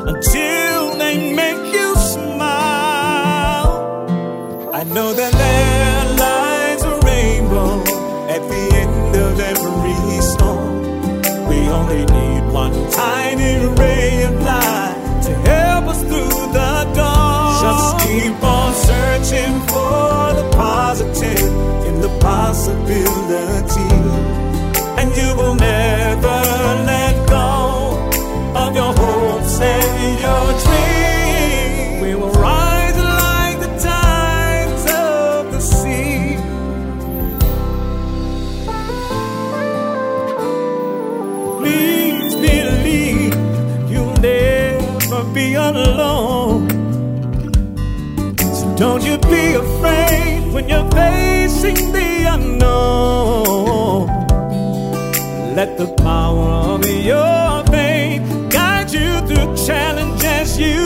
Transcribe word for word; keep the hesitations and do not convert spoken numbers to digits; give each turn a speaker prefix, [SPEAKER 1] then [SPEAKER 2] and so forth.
[SPEAKER 1] until they make you smile. I know that there lies a rainbow at the end of every storm. We only need one tiny ray of light to help us through the dawn. Just keep on searching for the positive in the possibility, and you will never let go of your hopes and your dreams. We will rise like the tides of the sea. Please believe you'll never be alone. So don't you be afraid when you're facing the unknown. Let the power of your faith guide you through challenges you